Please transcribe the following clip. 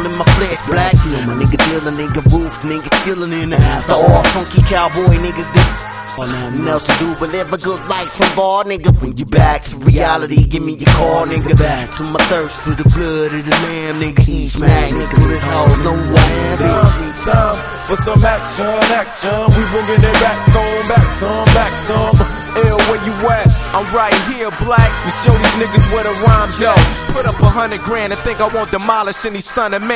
in my flesh black. See on my nigga dealer, nigga roof, nigga chillin' in the after all funky cowboy niggas do. Nothing else to do but live a good life from bar, nigga. When you back to reality, give me your call, nigga. Back to my thirst for the blood of the lamb, nigga. Eat smack, nigga. This hoes no wham, bitch. Time for some action. We bringing it back some. L, where you at? I'm right here, black. To show these niggas where the rhymes go. Put up 100 grand and think I won't demolish any son of man.